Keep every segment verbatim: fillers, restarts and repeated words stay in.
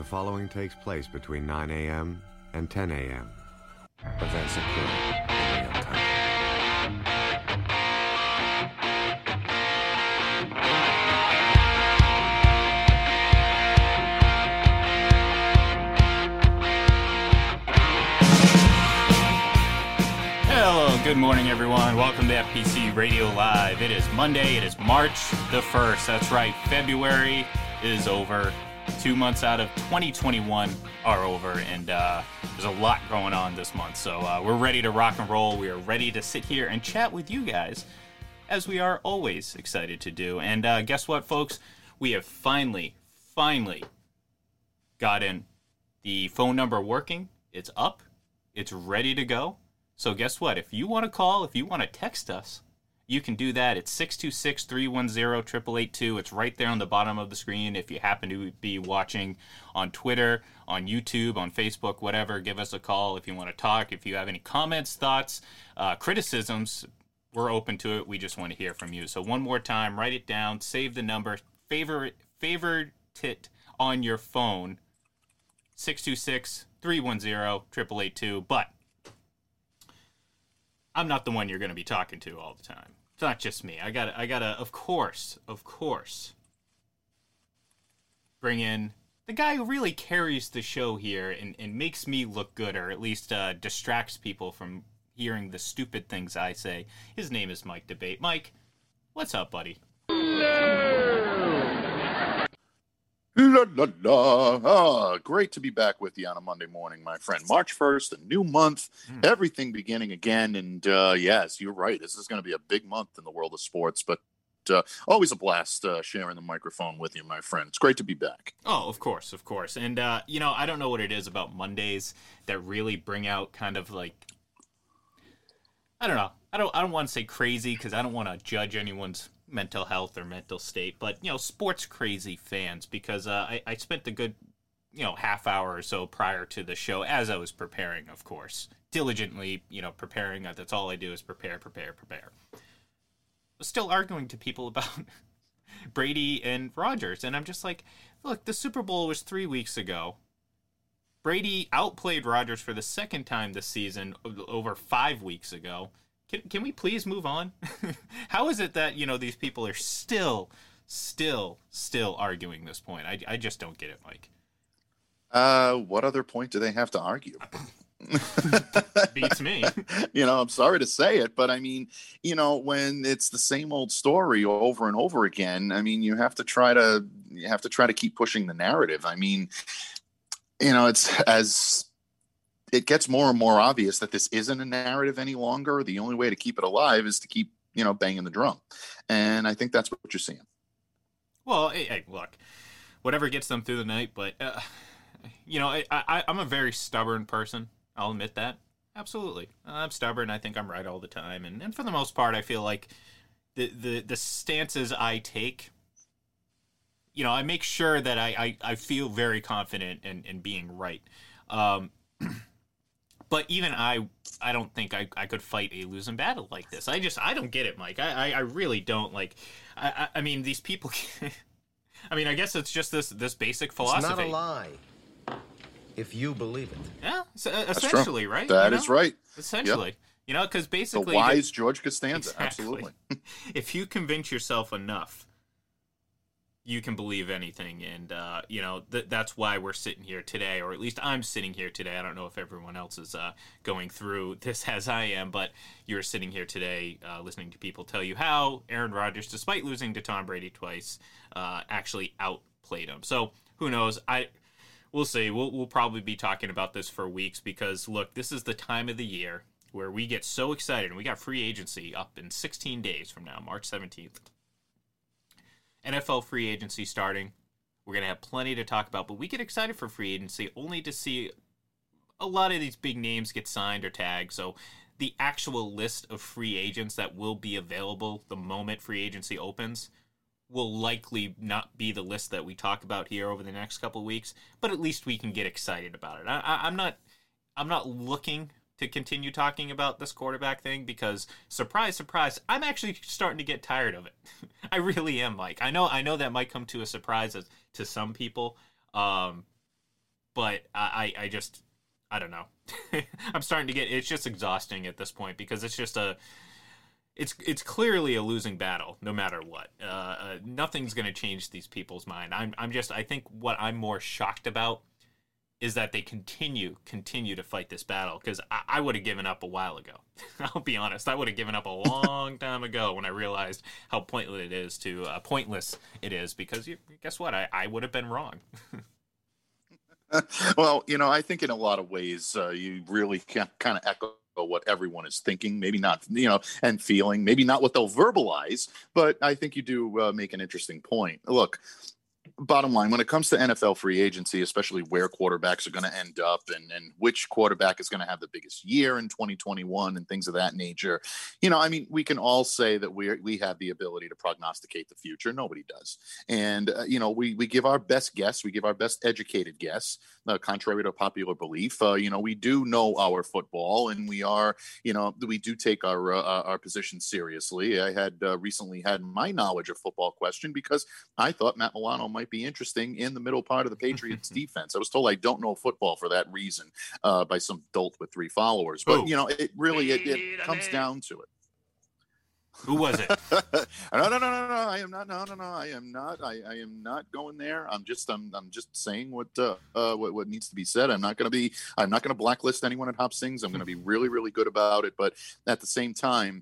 following takes place between nine a.m. and ten a.m. Events occur in real time. Hello, good morning everyone. Welcome to F P C Radio Live. It is Monday, it is March the first. That's right, February is over. Two months out of twenty twenty-one are over, and uh, there's a lot going on this month. So uh, we're ready to rock and roll. We are ready to sit here and chat with you guys, as we are always excited to do. And uh, guess what, folks? We have finally, finally gotten the phone number working. It's up. It's ready to go. So guess what? If you want to call, if you want to text us, you can do that. It's six two six, three one zero, eight eight eight two. It's right there on the bottom of the screen. If you happen to be watching on Twitter, on YouTube, on Facebook, whatever, give us a call if you want to talk. If you have any comments, thoughts, uh, criticisms, we're open to it. We just want to hear from you. So one more time, write it down, save the number, favorite, favorite it on your phone, six two six, three one zero, eight eight eight two. But I'm not the one you're going to be talking to all the time. It's not just me. I got I got to, of course, of course, bring in the guy who really carries the show here and, and makes me look good, or at least uh, distracts people from hearing the stupid things I say. His name is Mike Debate. Mike, what's up, buddy? La, la, la. Ah, great to be back with you on a Monday morning, my friend. March first, a new month, mm. everything beginning again. And uh, yes, you're right. This is going to be a big month in the world of sports, but uh, always a blast uh, sharing the microphone with you, my friend. It's great to be back. Oh, of course, of course. And, uh, you know, I don't know what it is about Mondays that really bring out kind of like, I don't know. I don't, I don't want to say crazy because I don't want to judge anyone's mental health or mental state, but, you know, sports crazy fans, because uh, I, I spent a good, you know, half hour or so prior to the show, as I was preparing, of course, diligently, you know, preparing. That's all I do is prepare, prepare, prepare. I was still arguing to people about Brady and Rodgers, and I'm just like, look, the Super Bowl was three weeks ago. Brady outplayed Rodgers for the second time this season over five weeks ago. Can can we please move on? How is it that, you know, these people are still, still, still arguing this point? I, I just don't get it, Mike. Uh, what other point do they have to argue? Beats me. You know, I'm sorry to say it, but I mean, you know, when it's the same old story over and over again, I mean, you have to try to, you have to try to keep pushing the narrative. I mean, you know, it's as it gets more and more obvious that this isn't a narrative any longer. The only way to keep it alive is to keep, you know, banging the drum. And I think that's what you're seeing. Well, hey, hey look, whatever gets them through the night. But, uh, you know, I, I, I'm a very stubborn person. I'll admit that. Absolutely. I'm stubborn. I think I'm right all the time. And, and for the most part, I feel like the, the, the stances I take, you know, I make sure that I, I, I feel very confident in, in being right. Um, But even I, I don't think I, I could fight a losing battle like this. I just, I don't get it, Mike. I, I, I really don't. Like, I, I, I mean, these people, I mean, I guess it's just this, this basic philosophy. It's not a lie if you believe it. Yeah, so, uh, essentially, right? That you know? is right. Essentially. Yep. You know, because basically... The wise George Costanza, exactly. Absolutely. If you convince yourself enough, you can believe anything, and, uh, you know, th- that's why we're sitting here today, or at least I'm sitting here today. I don't know if everyone else is uh, going through this as I am, but you're sitting here today uh, listening to people tell you how Aaron Rodgers, despite losing to Tom Brady twice, uh, actually outplayed him. So, who knows? I We'll see. We'll, we'll probably be talking about this for weeks because, look, this is the time of the year where we get so excited, and we got free agency up in sixteen days from now, March seventeenth. N F L free agency starting. We're going to have plenty to talk about, but we get excited for free agency only to see a lot of these big names get signed or tagged. So the actual list of free agents that will be available the moment free agency opens will likely not be the list that we talk about here over the next couple of weeks, but at least we can get excited about it. I, I, I'm not, I'm not looking to continue talking about this quarterback thing because, surprise, surprise, I'm actually starting to get tired of it. I really am, Mike. I know I know that might come to a surprise as, to some people, um, but I, I just, I don't know. I'm starting to get, it's just exhausting at this point because it's just a, it's it's clearly a losing battle no matter what. Uh, uh, nothing's going to change these people's mind. I'm I'm just, I think what I'm more shocked about is that they continue, continue to fight this battle because I, I would have given up a while ago. I'll be honest. I would have given up a long time ago when I realized how pointless it is to, uh, pointless it is because you, guess what? I, I would have been wrong. Well, you know, I think in a lot of ways, uh, you really can kind of echo what everyone is thinking, maybe not, you know, and feeling, maybe not what they'll verbalize, but I think you do uh, make an interesting point. Look, bottom line, when it comes to N F L free agency, especially where quarterbacks are going to end up and, and which quarterback is going to have the biggest year in twenty twenty-one and things of that nature, you know, I mean, we can all say that we we have the ability to prognosticate the future. Nobody does. And, uh, you know, we, we give our best guess. We give our best educated guess, uh, contrary to popular belief. Uh, you know, we do know our football and we are, you know, we do take our, uh, our position seriously. I had uh, recently had my knowledge of football questioned because I thought Matt Milano might be interesting in the middle part of the Patriots defense. I was told I don't know football for that reason uh, by some dolt with three followers. But, Ooh. you know, it really, it, it comes down to it. Who was it? no, no, no, no, no. I am not. No, no, no. I am not. I, I am not going there. I'm just. I'm. I'm just saying what. Uh, uh what, what needs to be said. I'm not going to be. I'm not going to blacklist anyone at Hop Sings. I'm going to be really, really good about it. But at the same time,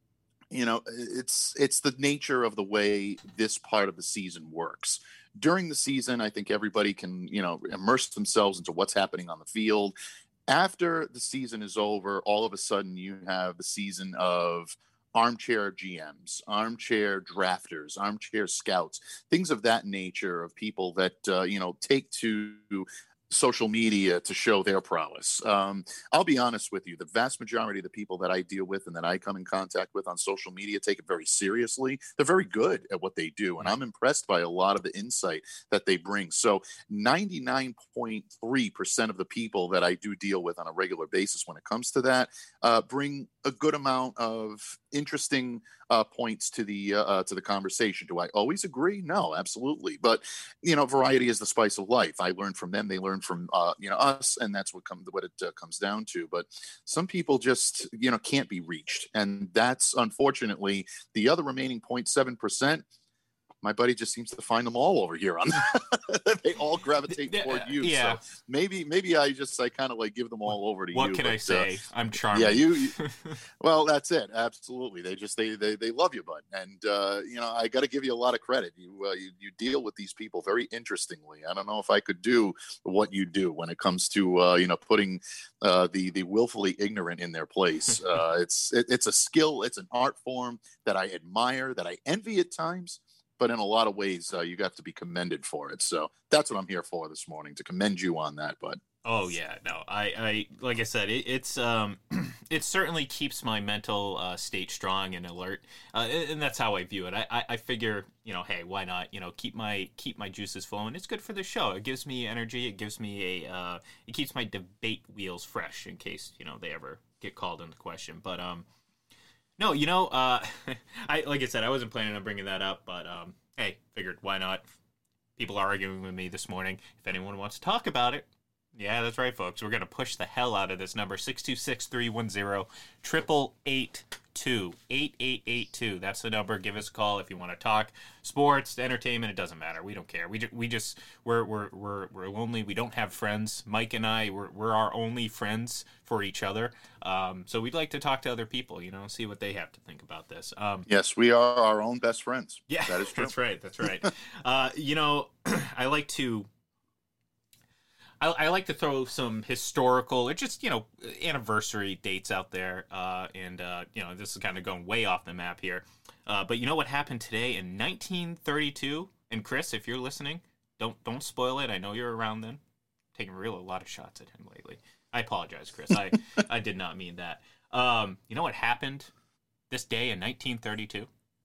you know, it's it's the nature of the way this part of the season works. During the season, I think everybody can, you know, immerse themselves into what's happening on the field. After the season is over, all of a sudden you have the season of armchair G Ms, armchair drafters, armchair scouts, things of that nature of people that, uh, you know, take to social media to show their prowess. Um, I'll be honest with you, the vast majority of the people that I deal with and that I come in contact with on social media take it very seriously. They're very good at what they do, and I'm impressed by a lot of the insight that they bring. So ninety-nine point three percent of the people that I do deal with on a regular basis when it comes to that uh, bring a good amount of interesting uh, points to the uh, uh, to the conversation. Do I always agree? No, absolutely. But, you know, variety is the spice of life. I learn from them. They learn from, uh, you know, us. And that's what, come, what it uh, comes down to. But some people just, you know, can't be reached. And that's unfortunately the other remaining zero point seven percent. My buddy just seems to find them all over here. On they all gravitate toward you. Yeah. So maybe, maybe I just, I kind of like give them all over to what you. What can but, I say? Uh, I'm charming. Yeah, you, you. Well, that's it. Absolutely. They just, they, they, they love you, bud. And, uh, you know, I got to give you a lot of credit. You, uh, you, you deal with these people very interestingly. I don't know if I could do what you do when it comes to, uh, you know, putting uh, the, the willfully ignorant in their place. Uh, it's, it, it's a skill. It's an art form that I admire, that I envy at times. But in a lot of ways, uh, you got to be commended for it. So that's what I'm here for this morning, to commend you on that, bud. Oh yeah, no, I, I like I said, it, it's um, it certainly keeps my mental uh, state strong and alert, uh, and that's how I view it. I, I, I figure, you know, hey, why not? You know, keep my keep my juices flowing. It's good for the show. It gives me energy. It gives me a, uh, it keeps my debate wheels fresh in case, you know, they ever get called into question. But um. No, you know, uh, I like I said, I wasn't planning on bringing that up, but um, hey, figured why not? People are arguing with me this morning. If anyone wants to talk about it, yeah, that's right, folks. We're gonna push the hell out of this number: six two six, three one zero, triple eight two, eight eight eight two. That's the number. Give us a call if you want to talk sports, entertainment. It doesn't matter. We don't care. We ju- we just we're we're we're we're lonely. We don't have friends. Mike and I, we're we're our only friends for each other. Um, so we'd like to talk to other people. You know, see what they have to think about this. Um, yes, we are our own best friends. Yeah, that is true. That's right. That's right. uh, you know, I like to. I, I like to throw some historical or just, you know, anniversary dates out there. Uh, and, uh, you know, this is kind of going way off the map here. Uh, but you know what happened today in nineteen thirty-two? And Chris, if you're listening, don't don't spoil it. I know you're around then. Taking real a lot of shots at him lately. I apologize, Chris. I, I did not mean that. Um, you know what happened this day in nineteen thirty-two?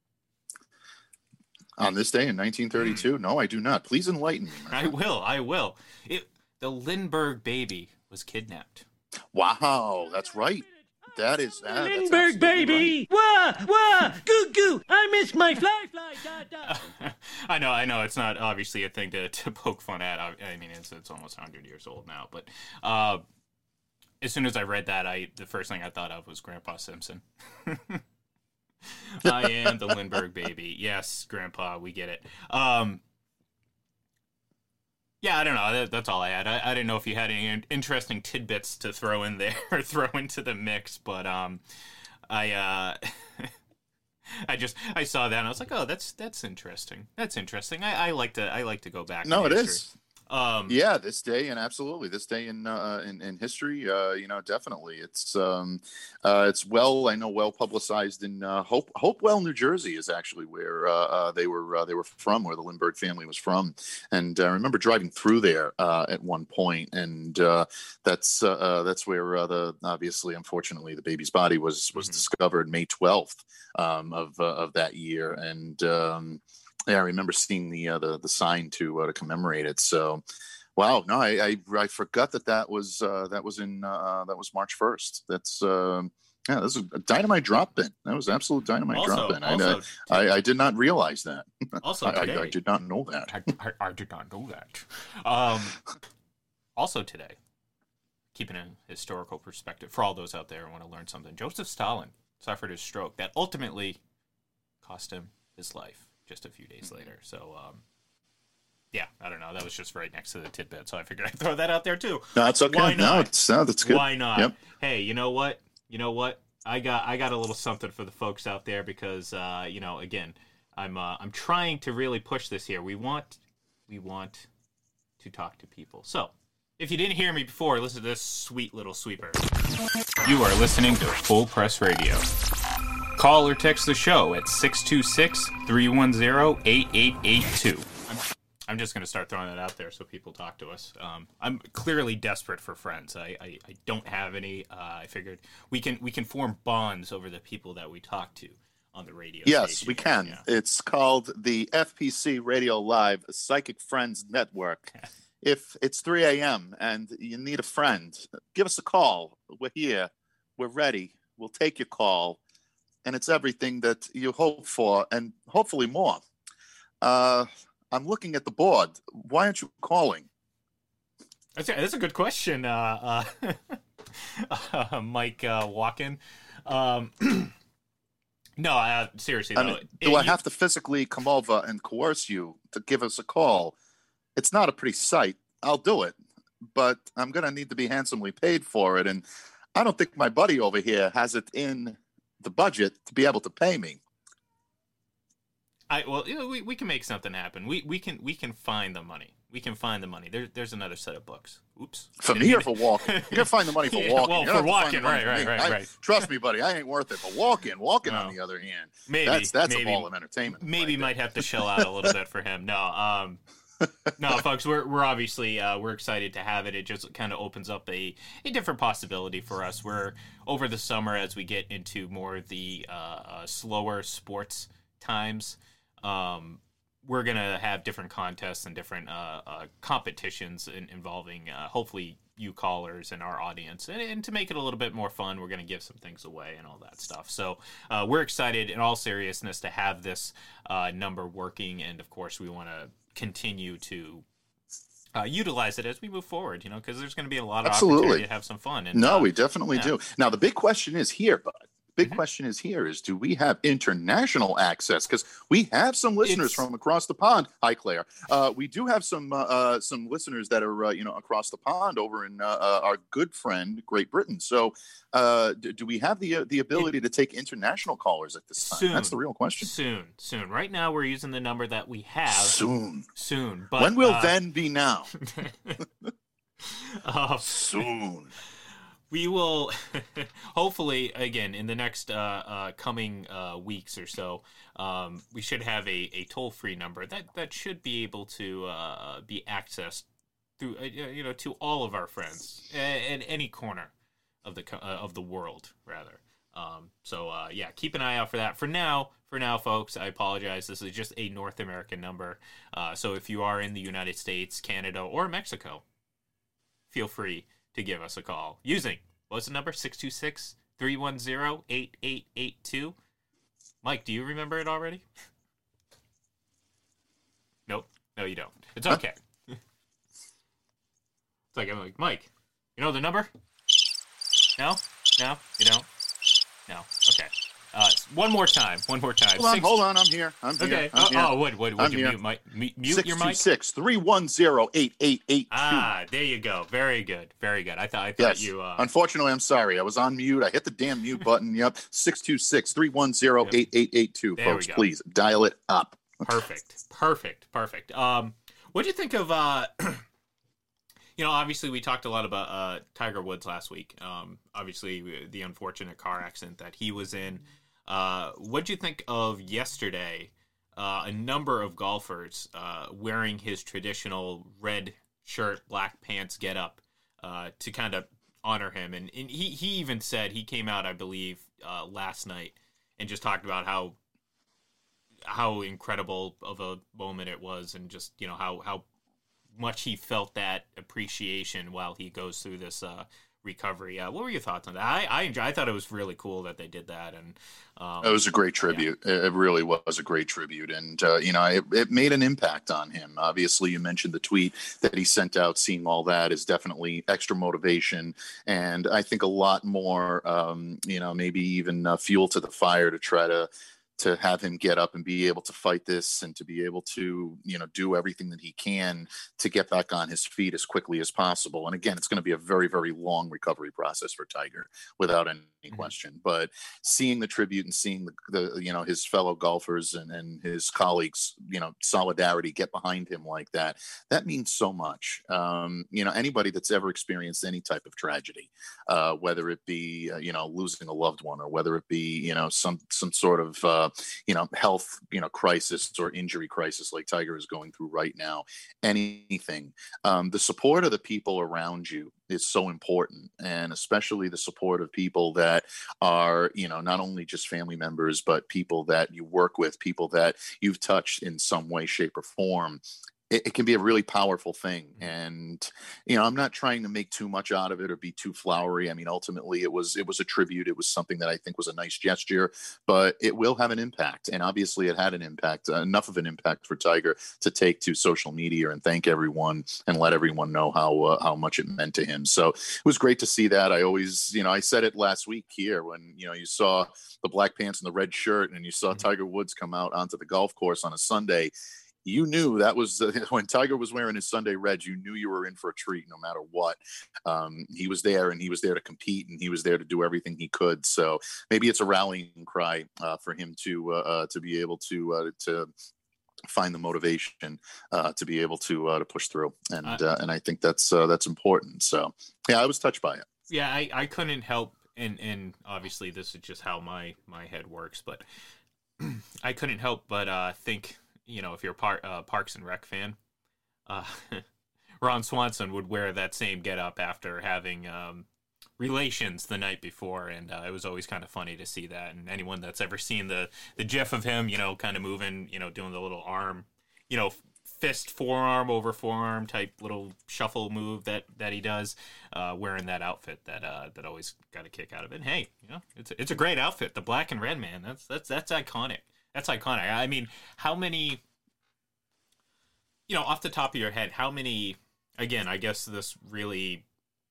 On this day in nineteen thirty-two? No, I do not. Please enlighten me. I will. I will. It, the Lindbergh baby was kidnapped. Wow, that's right. That is that, that's Lindbergh, absolutely baby! Wah, wah, goo goo! I miss my fly, fly, da, da. I know, I know, it's not obviously a thing to, to poke fun at. I, I mean, it's it's almost one hundred years old now, but uh, as soon as I read that, I the first thing I thought of was Grandpa Simpson. I am the Lindbergh baby. Yes, Grandpa, we get it. Um, yeah, I don't know. That, that's all I had. I, I didn't know if you had any interesting tidbits to throw in there or throw into the mix, but um, I uh, I just I saw that and I was like, oh, that's that's interesting. That's interesting. I, I like to I like to go back. No, in it history. is. Um, yeah, this day and absolutely this day in uh, in, in history, uh, you know, definitely it's um, uh, it's well, I know, well publicized in uh, Hope Hopewell, New Jersey is actually where uh, uh, they were uh, they were from, where the Lindbergh family was from, and uh, I remember driving through there uh, at one point, and uh, that's uh, uh, that's where uh, the obviously, unfortunately, the baby's body was was Mhm. discovered May twelfth um, of uh, of that year, and. Um, Yeah, I remember seeing the uh, the the sign to uh, to commemorate it. So, wow, no, I I, I forgot that that was uh, that was in uh, that was March first. That's um, yeah, this is a dynamite drop in. That was absolute dynamite Also, drop in. I, also, I I did not realize that. also I, today, I, I did not know that. I, I, I did not know that. Um, also today, keeping a historical perspective for all those out there who want to learn something, Joseph Stalin suffered a stroke that ultimately cost him his life just a few days later. So, um, yeah, I don't know. That was just right next to the tidbit, so I figured I'd throw that out there too. No, it's okay. Why not? No, it's no, that's good. Why not? Yep. Hey, you know what? You know what? I got I got a little something for the folks out there because uh, you know, again, I'm uh, I'm trying to really push this here. We want we want to talk to people. So, if you didn't hear me before, listen to this sweet little sweeper. You are listening to Full Press Radio. Call or text the show at six two six, three one zero, eight eight eight two. I'm, I'm just going to start throwing that out there so people talk to us. Um, I'm clearly desperate for friends. I, I, I don't have any. Uh, I figured we can we can form bonds over the people that we talk to on the radio Yes, station. we can. Yeah. It's called the F P C Radio Live Psychic Friends Network. If it's three a.m. and you need a friend, give us a call. We're here. We're ready. We'll take your call. And it's everything that you hope for and hopefully more. Uh, I'm looking at the board. Why aren't you calling? That's a, that's a good question, uh, uh, uh, Mike uh, Walken. Um, no, uh, seriously, I though. mean, do it- I you- have to physically come over and coerce you to give us a call? It's not a pretty sight. I'll do it. But I'm going to need to be handsomely paid for it. And I don't think my buddy over here has it in the budget to be able to pay me. I well, you know, we, we can make something happen. We we can we can find the money. We can find the money. There, there's another set of books. Oops. For Didn't me mean or to- for walking? You're gonna find the money for Yeah, walking. well, You for don't have to find walking, the money right, for right, me. right, I- right. Trust me, buddy, I ain't worth it. But walking, walking No. on the other hand, Maybe that's that's maybe, a ball of entertainment. Maybe right might have to shell out a little bit for him. No, um, no, folks, we're we're obviously uh, we're excited to have it. It just kind of opens up a, a different possibility for us. We're over the summer as we get into more of the uh, uh, slower sports times. Um, we're gonna have different contests and different uh, uh, competitions in, involving uh, hopefully you callers and our audience, and, and to make it a little bit more fun, we're gonna give some things away and all that stuff. So uh, we're excited, in all seriousness, to have this uh, number working, and of course, we want to continue to uh, utilize it as we move forward. You know, because there's going to be a lot of Absolutely. opportunity to have some fun. And, No, uh, we definitely yeah. do. Now, the big question is here, bud. Big Mhm. question is here is do we have international access? Because we have some listeners It's- from across the pond. Hi, Claire. Uh, we do have some uh, uh, some listeners that are uh, you know across the pond over in uh, uh, our good friend Great Britain. So, uh, do, do we have the uh, the ability to take international callers at this time? Soon. That's the real question. Soon, soon. Right now, we're using the number that we have. Soon. Soon, but When will uh, then be now? uh, Soon. we will hopefully again in the next uh, uh, coming uh, weeks or so um, we should have a, a toll-free number that that should be able to uh, be accessed through uh, you know to all of our friends in any corner of the co- uh, of the world rather um, so uh, yeah, keep an eye out for that. For now for now folks, I apologize, this is just a North American number, uh, so if you are in the United States, Canada, or Mexico, feel free to give us a call using, what's the number? six two six, three one zero, eight eight eight two. Mike, do you remember it already? Nope. No, you don't. It's okay. It's like, I'm like, Mike, you know the number? No? No? You don't? No. Okay. Uh, one more time. One more time. Hold on, Six... hold on. I'm here. I'm here. Okay. I'm oh, here. oh, what? What? Would you here. mute, my, mute, mute your mic? six two six, three one zero, eight eight eight two. Ah, there you go. Very good. Very good. I thought I thought Yes. you. Uh... Unfortunately, I'm sorry. I was on mute. I hit the damn mute button. Yep. six two six, three one zero, eight eight eight two. There we Folks, go. please dial it up. Perfect. Perfect. Perfect. Um, what do you think of? Uh, you know, obviously we talked a lot about uh Tiger Woods last week. Um, obviously the unfortunate car accident that he was in. Uh, what do you think of yesterday? Uh, a number of golfers uh, wearing his traditional red shirt, black pants getup uh, to kind of honor him. And, and he, he even said, he came out, I believe, uh, last night and just talked about how how incredible of a moment it was and just, you know, how, how much he felt that appreciation while he goes through this uh, recovery. Uh, what were your thoughts on that? I I, enjoy, I thought it was really cool that they did that. And um, It was a great tribute. Yeah. It really was a great tribute. And, uh, you know, it, it made an impact on him. Obviously, you mentioned the tweet that he sent out. Seeing all that is definitely extra motivation. And I think a lot more, um, you know, maybe even uh, fuel to the fire to try to to have him get up and be able to fight this and to be able to, you know, do everything that he can to get back on his feet as quickly as possible. And again, it's going to be a very, very long recovery process for Tiger without any mm-hmm. question. But seeing the tribute and seeing the, the you know, his fellow golfers and, and his colleagues, you know, solidarity get behind him like that, that means so much. Um, you know, anybody that's ever experienced any type of tragedy, uh, whether it be, uh, you know, losing a loved one or whether it be, you know, some, some sort of, uh, you know, health, you know, crisis or injury crisis like Tiger is going through right now, anything, um, the support of the people around you is so important. And especially the support of people that are, you know, not only just family members, but people that you work with, people that you've touched in some way, shape or form. It, it can be a really powerful thing. And, you know, I'm not trying to make too much out of it or be too flowery. I mean, ultimately it was, it was a tribute. It was something that I think was a nice gesture, but it will have an impact. And obviously it had an impact, uh, enough of an impact for Tiger to take to social media and thank everyone and let everyone know how, uh, how much it meant to him. So it was great to see that. I always, you know, I said it last week here when, you know, you saw the black pants and the red shirt and you saw mm-hmm. Tiger Woods come out onto the golf course on a Sunday. You knew that was uh, when Tiger was wearing his Sunday Reds, you knew you were in for a treat no matter what. Um, he was there and he was there to compete and he was there to do everything he could. So maybe it's a rallying cry uh, for him to uh, uh, to be able to uh, to find the motivation uh, to be able to uh, to push through. And uh, and I think that's uh, that's important. So, yeah, I was touched by it. Yeah, I, I couldn't help. And, and obviously this is just how my, my head works. But I couldn't help but uh, think, you know, if you're a par- uh, Parks and Rec fan, uh, Ron Swanson would wear that same getup after having um, relations the night before, and uh, it was always kind of funny to see that. And anyone that's ever seen the the GIF of him, you know, kind of moving, you know, doing the little arm, you know, fist forearm over forearm type little shuffle move that that he does, uh, wearing that outfit, that uh, that always got a kick out of it. And hey, you know, it's it's a great outfit, the black and red, man. That's that's that's iconic. That's iconic. I mean, how many, you know, off the top of your head, how many, again, I guess this really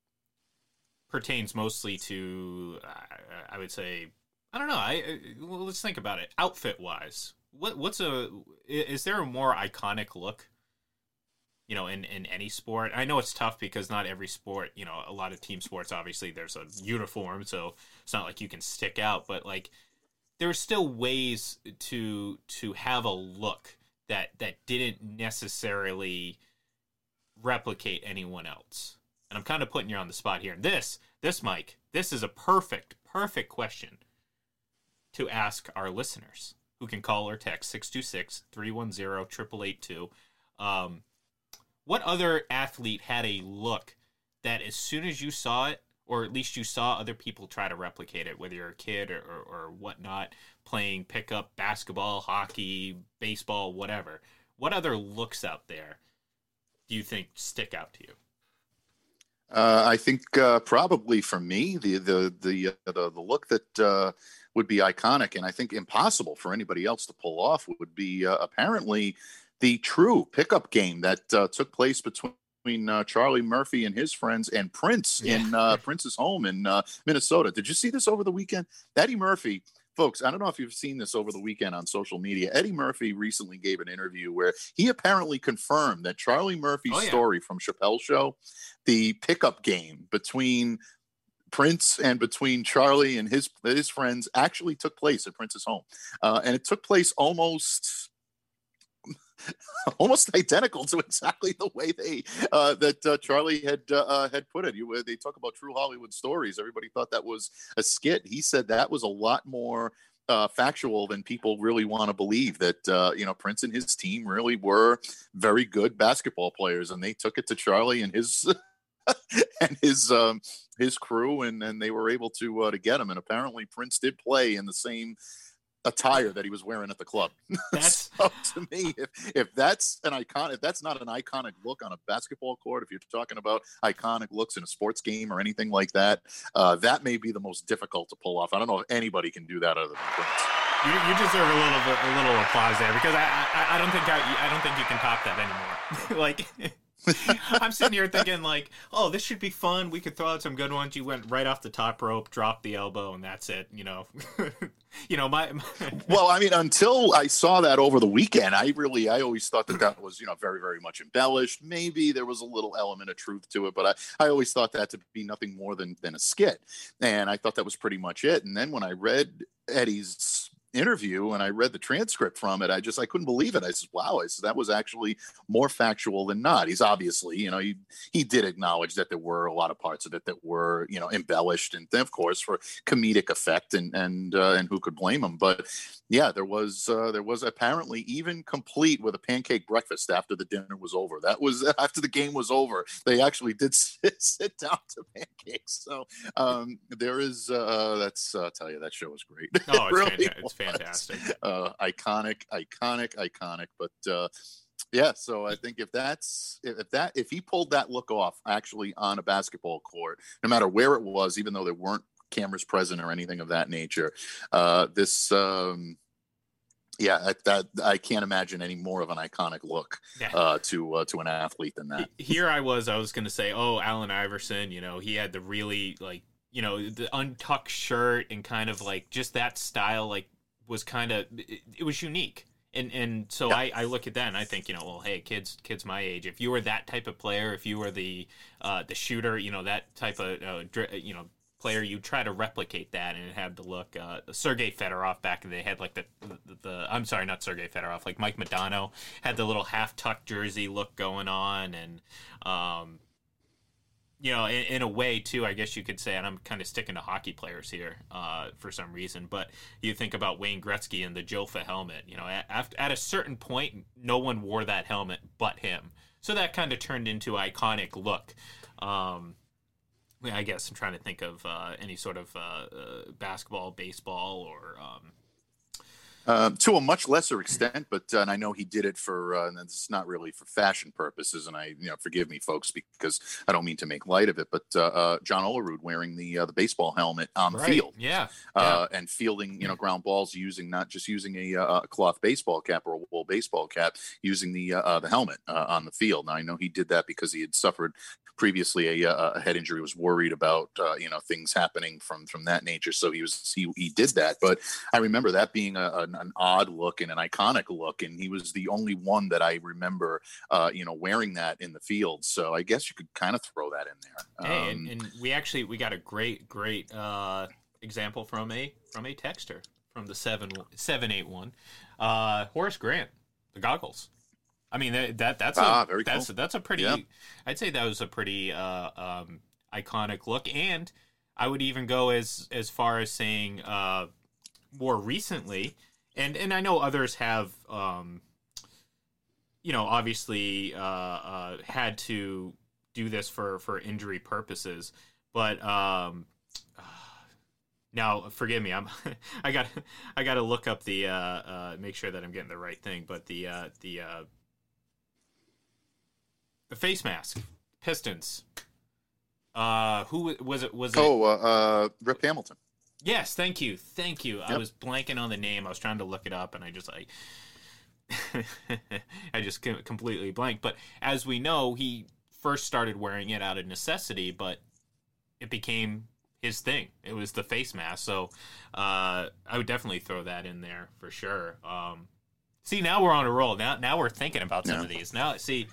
pertains mostly to, uh, I would say, I don't know, I well, let's think about it. Outfit-wise, what what's a, is there a more iconic look, you know, in, in any sport? I know it's tough because not every sport, you know, a lot of team sports, obviously, there's a uniform, so it's not like you can stick out, but, like, there's still ways to to have a look that that didn't necessarily replicate anyone else. And I'm kind of putting you on the spot here. This, this, Mike, this is a perfect, perfect question to ask our listeners, who can call or text six two six, three one zero, eight eight eight two. Um, what other athlete had a look that as soon as you saw it, or at least you saw other people try to replicate it, whether you're a kid or, or, or whatnot, playing pickup basketball, hockey, baseball, whatever. What other looks out there do you think stick out to you? Uh, I think uh, probably for me, the the the uh, the, the look that uh, would be iconic, and I think impossible for anybody else to pull off, would be uh, apparently the true pickup game that uh, took place between. Between uh, Charlie Murphy and his friends and Prince yeah. in uh, Prince's home in uh, Minnesota. Did you see this over the weekend? Eddie Murphy, folks, I don't know if you've seen this over the weekend on social media. Eddie Murphy recently gave an interview where he apparently confirmed that Charlie Murphy's oh, yeah. story from Chappelle's Show, the pickup game between Prince and between Charlie and his his friends, actually took place at Prince's home. Uh, and it took place almost... almost identical to exactly the way they uh, that uh, Charlie had uh, had put it. You, they talk about true Hollywood stories. Everybody thought that was a skit. He said that was a lot more uh, factual than people really want to believe. That uh, you know, Prince and his team really were very good basketball players, and they took it to Charlie and his and his um, his crew, and and they were able to uh, to get him. And apparently, Prince did play in the same attire that he was wearing at the club. That's so to me, if if that's an icon, if that's not an iconic look on a basketball court, if you're talking about iconic looks in a sports game or anything like that, uh, that may be the most difficult to pull off. I don't know if anybody can do that other than Prince. You, you deserve a little bit, a little applause there, because I, I, I don't think I, I don't think you can top that anymore. Like. I'm sitting here thinking like, oh, this should be fun. We could throw out some good ones. You went right off the top rope, dropped the elbow, and that's it. You know, you know my, my. Well, I mean, until I saw that over the weekend, I really, I always thought that that was, you know, very, very much embellished. Maybe there was a little element of truth to it, but I, I always thought that to be nothing more than than a skit, and I thought that was pretty much it. And then when I read Eddie's interview and I read the transcript from it, I just I couldn't believe it. I said, wow, I said, that was actually more factual than not. He's obviously, you know, he he did acknowledge that there were a lot of parts of it that were, you know, embellished, and of course for comedic effect, and and uh, and who could blame him. But yeah, there was uh, there was apparently even complete with a pancake breakfast after the dinner was over. That was after the game was over. They actually did sit, sit down to pancakes. So um, there is uh, that's uh, I'll tell you, that show was great. Oh, it's, really fantastic. It's fantastic. Uh, iconic, iconic, iconic. But uh, yeah, so I think if that's if that if he pulled that look off actually on a basketball court, no matter where it was, even though there weren't cameras present or anything of that nature, uh, this um, yeah, that, that I can't imagine any more of an iconic look yeah. uh, to uh, to an athlete than that. Here I was, I was going to say, oh, Allen Iverson, you know, he had the really like, you know, the untucked shirt and kind of like just that style, like was kind of, it, it was unique. And and so yeah. I, I look at that and I think, you know, well, hey, kids kids my age, if you were that type of player, if you were the uh, the shooter, you know, that type of, uh, you know, player, you try to replicate that, and it had to look, uh, Sergei Fedorov back in the day had like the, the, the, I'm sorry, not Sergei Fedorov, like Mike Modano had the little half-tucked jersey look going on, and, um, you know, in, in a way, too, I guess you could say, and I'm kind of sticking to hockey players here uh, for some reason, but you think about Wayne Gretzky and the Jofa helmet. You know, at, at a certain point, no one wore that helmet but him. So that kind of turned into iconic look. Um, I guess I'm trying to think of uh, any sort of uh, uh, basketball, baseball, or... Um, Um, to a much lesser extent, but uh, and I know he did it for, uh, and it's not really for fashion purposes, and I, you know, forgive me, folks, because I don't mean to make light of it, but uh, uh, John Olerud wearing the uh, the baseball helmet on the right. field, yeah, uh, yeah. and fielding, you know, ground balls using not just using a, uh, a cloth baseball cap or a wool baseball cap, using the uh, uh, the helmet uh, on the field. Now I know he did that because he had suffered previously a, a head injury, was worried about uh, you know, things happening from from that nature, so he was he, he did that. But I remember that being a, an, an odd look and an iconic look, and he was the only one that I remember uh, you know, wearing that in the field. So I guess you could kind of throw that in there. Hey, um, and, and we actually we got a great great uh, example from a from a texter from the seven seven eight one, uh, Horace Grant, the goggles. I mean, that, that that's a, ah, very that's cool. that's a pretty. Yeah. I'd say that was a pretty uh, um, iconic look, and I would even go as as far as saying uh, more recently, and and I know others have, um, you know, obviously uh, uh, had to do this for, for injury purposes, but um, now forgive me, I'm I got I got to look up the uh, uh, make sure that I'm getting the right thing, but the uh, the uh, The face mask, Pistons. Uh, who was it? Was it? Oh, uh, uh, Rip Hamilton. Yes, thank you, thank you. Yep. I was blanking on the name. I was trying to look it up, and I just like, I just com- completely blanked. But as we know, he first started wearing it out of necessity, but it became his thing. It was the face mask. So uh, I would definitely throw that in there for sure. Um, see, now we're on a roll. Now, now we're thinking about some Yeah. of these. Now, see,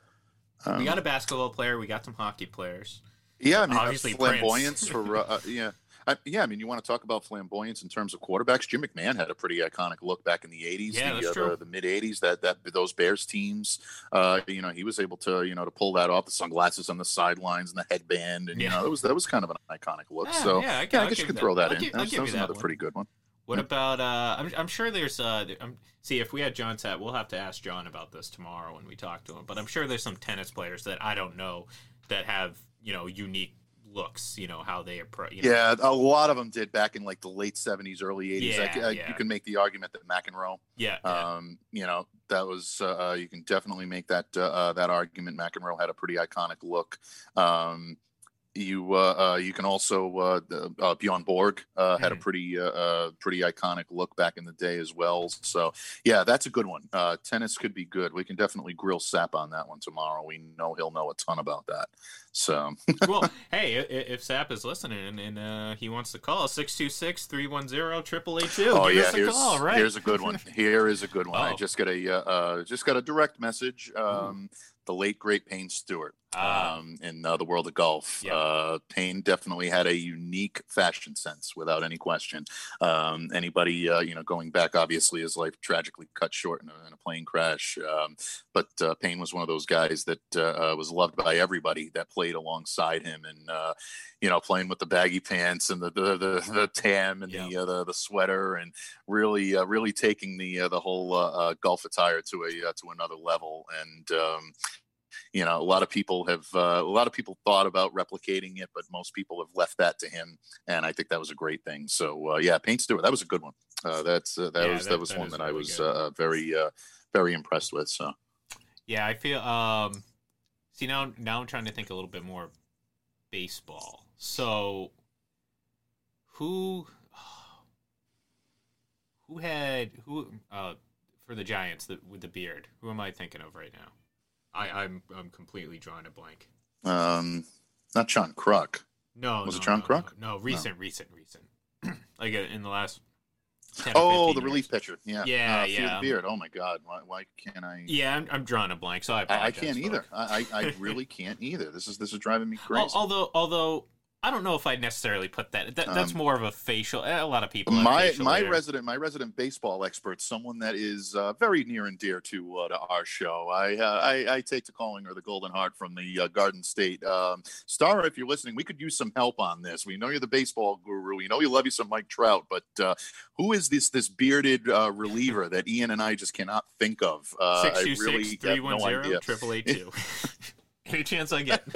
Um, we got a basketball player. We got some hockey players. Yeah, I mean, Obviously, uh, flamboyance for uh, uh, yeah, I, yeah. I mean, you want to talk about flamboyance in terms of quarterbacks? Jim McMahon had a pretty iconic look back in the eighties, Yeah, the, that's uh, true. the the mid eighties. That that those Bears teams, uh, you know, he was able to you know to pull that off. The sunglasses on the sidelines and the headband, and you Yeah. know, it was that was kind of an iconic look. Yeah, so yeah, I yeah, can- I I'll guess you give could throw that I'll in. give- I'll That was, give that was you that another one. pretty good one. What about? Uh, I'm I'm sure there's. Uh, I'm, see, if we had John Sat, we'll have to ask John about this tomorrow when we talk to him. But I'm sure there's some tennis players that I don't know that have you know unique looks. You know how they approach. You know. Yeah, a lot of them did back in like the late seventies, early eighties. I, Yeah, I, yeah. You can make the argument that McEnroe. Yeah. yeah. Um, you know, that was uh, you can definitely make that uh, uh, that argument. McEnroe had a pretty iconic look. Um, you uh, uh, you can also uh, the, uh, Bjorn Borg uh, had a Mhm. pretty uh, uh, pretty iconic look back in the day as well. So yeah, that's a good one. Uh, tennis could be good. We can definitely grill Sap on that one tomorrow. We know he'll know a ton about that. So Well, hey, i- i- if Sap is listening and, and uh, he wants to call, six two six, three one zero, eight eight eight two. oh Give yeah, us a here's call, right? here's a good one. Here is a good one. I Oh. just got a uh, uh, just got a direct message. Um, the late great Payne Stewart. Ah. Um, in uh, the world of golf, Yep. uh, Payne definitely had a unique fashion sense, without any question. Um, anybody, uh, you know, going back, obviously, his life tragically cut short in a, in a plane crash. Um, but uh, Payne was one of those guys that uh, uh, was loved by everybody that played alongside him, and uh, you know, playing with the baggy pants and the the the, the tam and Yep. the, uh, the the sweater, and really, uh, really taking the uh, the whole uh, uh, golf attire to a uh, to another level. And um, you know, a lot of people have uh, a lot of people thought about replicating it, but most people have left that to him, and I think that was a great thing. So uh, yeah, Payne Stewart, that was a good one. Uh, that's uh, that Yeah, was that, that- was that one is that I really was good. uh, very uh, very impressed with. So Yeah, I feel. Um, see now, now I'm trying to think a little bit more baseball. So, who, who had who uh, for the Giants the, with the beard? Who am I thinking of right now? I, I'm I'm completely drawing a blank. um, not John Kruk. No, Was no, it John no, Kruk? No, no, recent, recent, recent. like uh, in the last. ten or Oh, fifteen the years. relief pitcher. Yeah, Yeah, uh, Fear yeah. the Beard. Oh my God, why, why can't I? Yeah, I'm, I'm drawing a blank, so I I, I apologize. can't either. folks. I, I I really can't either. This is this is driving me crazy. Al- Although, although I don't know if I'd necessarily put that. that that's Um, more of a facial. A lot of people. Have my facial my hair. resident my resident baseball expert, someone that is uh, very near and dear to uh, to our show. I, uh, I I take to calling her the Golden Heart from the uh, Garden State. Um, Star, if you're listening, we could use some help on this. We know you're the baseball guru. We know you love you some Mike Trout, but uh, who is this this bearded uh, reliever that Ian and I just cannot think of? Uh, Six I two really six have three one no zero idea. triple eight two. Any chance I get?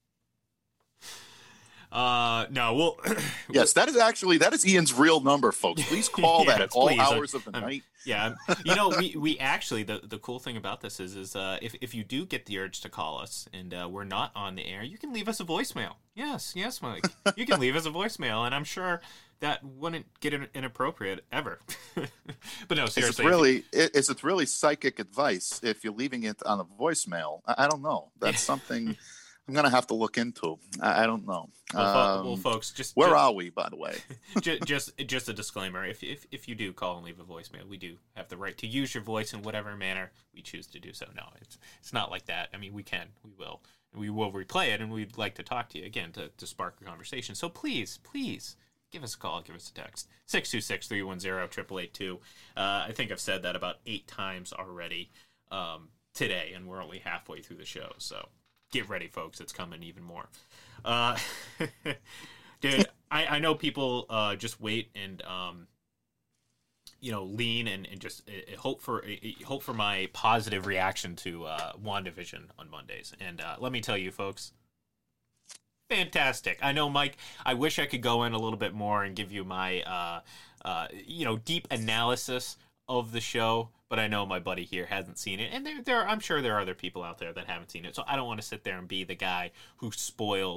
Uh, no. Well, Yes, that is actually that is Ian's real number, folks. Please call that at Yes, all please. I'm- hours of the I'm- night. yeah. You know, we, we actually the, the cool thing about this is is uh, if if you do get the urge to call us and uh, we're not on the air, you can leave us a voicemail. Yes, yes, Mike. You can leave us a voicemail, and I'm sure that wouldn't get in- inappropriate ever. But no, Is it seriously. really i- is it really psychic advice if you're leaving it on a voicemail? I, I don't know. That's something I'm gonna have to look into. I, I don't know. Well, fo- Um, well, folks, just where ju- are we, by the way? just, just just a disclaimer: if, if if you do call and leave a voicemail, we do have the right to use your voice in whatever manner we choose to do so. No, it's it's not like that. I mean, we can, we will, and we will replay it, and we'd like to talk to you again to, to spark a conversation. So please, please give us a call, give us a text, six two six, three one zero, eight eight eight two. Uh, I think I've said that about eight times already um, today, and we're only halfway through the show, so get ready, folks. It's coming even more. Uh, dude, I, I know people uh, just wait and um, you know lean and, and just uh, hope for uh, hope for my positive reaction to uh, WandaVision on Mondays. And uh, let me tell you, folks, fantastic. I know, Mike. I wish I could go in a little bit more and give you my uh, uh, you know deep analysis of the show, but I know my buddy here hasn't seen it, and there, there, I'm sure there are other people out there that haven't seen it. So I don't want to sit there and be the guy who spoils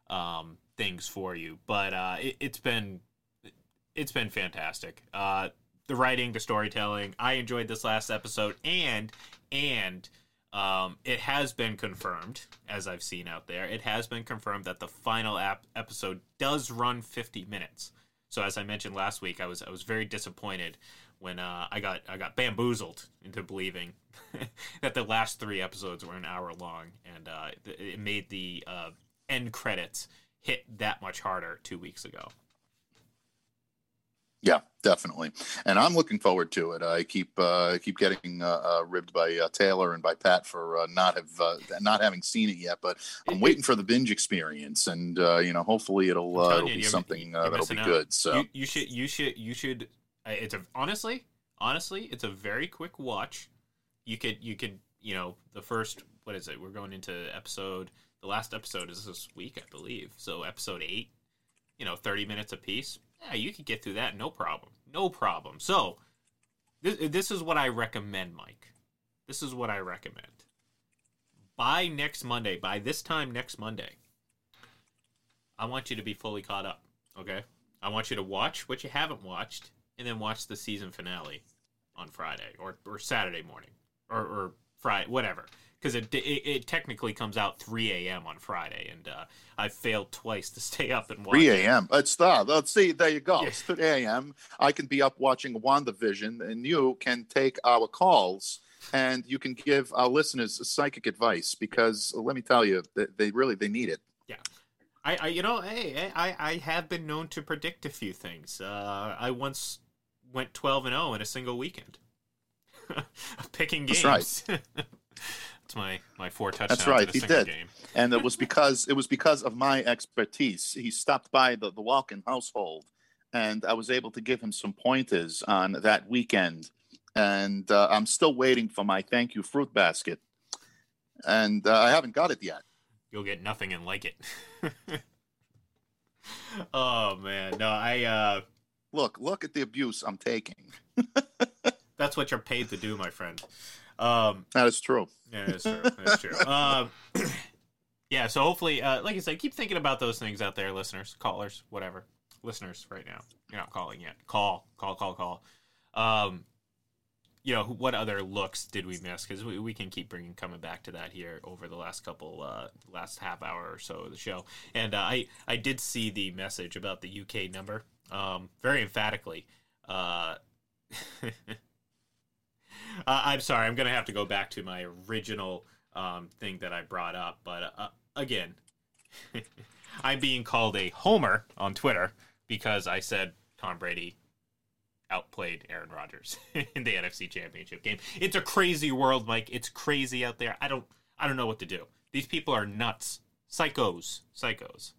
um, things for you. But uh, it, it's been it's been fantastic. Uh, the writing, the storytelling. I enjoyed this last episode, and and um, it has been confirmed, as I've seen out there, it has been confirmed that the final ap- episode does run fifty minutes. So as I mentioned last week, I was I was very disappointed when uh, I got I got bamboozled into believing that the last three episodes were an hour long, and uh, it made the uh, end credits hit that much harder two weeks ago. Yeah, definitely, and I'm looking forward to it. I keep uh, keep getting uh, uh, ribbed by uh, Taylor and by Pat for uh, not have uh, not having seen it yet, but I'm waiting for the binge experience, and uh, you know, hopefully it'll uh, it'll you, be you're, something you're uh, that'll be out. good. So you, you should you should you should. It's a honestly honestly it's a very quick watch. You could you could you know the first what is it? We're going into episode. The last episode is this week, I believe. So episode eight. You know, thirty minutes apiece. Yeah, you could get through that, no problem. No problem. So, this, this is what I recommend, Mike. This is what I recommend. By next Monday, by this time next Monday, I want you to be fully caught up, okay? I want you to watch what you haven't watched, and then watch the season finale on Friday, or, or Saturday morning, or, or Friday, whatever. Because it, it it technically comes out three a.m. on Friday, and uh, I failed twice to stay up and watch three a.m. It's the let's see. There you go. Yeah. It's three a.m. I can be up watching WandaVision, and you can take our calls, and you can give our listeners psychic advice. Because let me tell you, they, they really they need it. Yeah, I, I you know, hey, I I have been known to predict a few things. Uh, I once went twelve and zero in a single weekend, picking games. That's right. It's my, my four touchdowns. That's right, in a he single did, game. and it was because it was because of my expertise. He stopped by the the Walken household, and I was able to give him some pointers on that weekend. And uh, I'm still waiting for my thank you fruit basket, and uh, I haven't got it yet. You'll get nothing and like it. Oh man, no, I. Uh, Look, look at the abuse I'm taking. that's what you're paid to do, my friend. Um, That is true. Yeah, that's true. That's true. Um, yeah, so hopefully, uh, like I said, keep thinking about those things out there, listeners, callers, whatever. Listeners right now. You're not calling yet. Call, call, call, call. Um, you know, what other looks did we miss? Because we, we can keep bringing, coming back to that here over the last couple, uh, last half hour or so of the show. And uh, I, I did see the message about the U K number um, very emphatically. Uh Uh, I'm sorry, I'm going to have to go back to my original um, thing that I brought up. But uh, again, I'm being called a homer on Twitter because I said Tom Brady outplayed Aaron Rodgers in the N F C Championship game. It's a crazy world, Mike. It's crazy out there. I don't I don't know what to do. These people are nuts. Psychos. Psychos.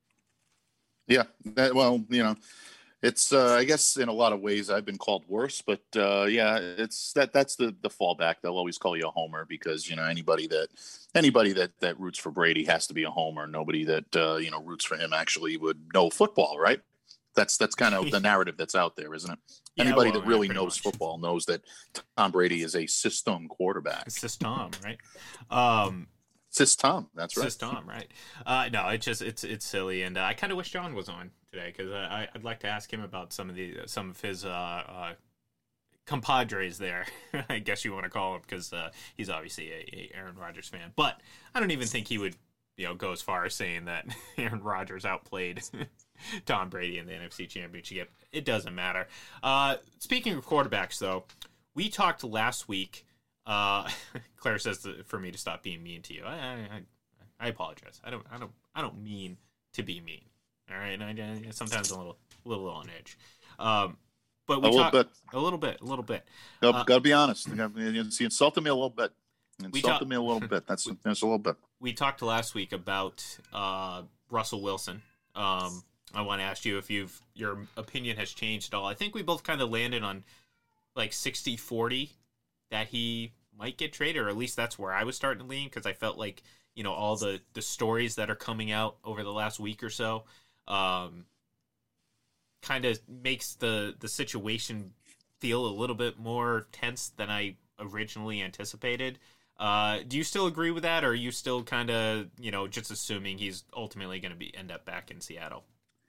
Yeah. That, well, you know, it's, uh, I guess in a lot of ways I've been called worse, but, uh, yeah, it's that, that's the, the fallback. They'll always call you a homer because, you know, anybody that, anybody that, that roots for Brady has to be a homer. Nobody that, uh, you know, roots for him actually would know football, right? That's, that's kind of the narrative that's out there, isn't it? Yeah, Anybody well, that really yeah, knows much. football knows that Tom Brady is a system quarterback. It's just Tom, right? Um, Sis Tom, that's right. Sis Tom, right? Uh, no, it's just it's it's silly, and uh, I kind of wish John was on today because I I'd like to ask him about some of the some of his uh, uh, compadres there. I guess you want to call him because uh, he's obviously a, a Aaron Rodgers fan, but I don't even think he would you know go as far as saying that Aaron Rodgers outplayed Tom Brady in the N F C Championship. It doesn't matter. Uh, speaking of quarterbacks, though, we talked last week. Uh, Claire says to, for me to stop being mean to you. I, I, I apologize. I don't, I don't, I don't mean to be mean. All right, and I, I sometimes a little, a little on edge. Um, but we A little talk, bit. a little bit, a little bit. Gotta, Uh, gotta be honest. You gotta- you insulted me a little bit. You We insulted talk- me a little bit. That's that's a little bit. We talked last week about uh, Russell Wilson. Um, I want to ask you if you've your opinion has changed at all. I think we both kind of landed on like sixty forty that he might get traded, or at least that's where I was starting to lean because I felt like, you know, all the, the stories that are coming out over the last week or so um, kind of makes the, the situation feel a little bit more tense than I originally anticipated. Uh, do you still agree with that, or are you still kind of, you know, just assuming he's ultimately going to be end up back in Seattle?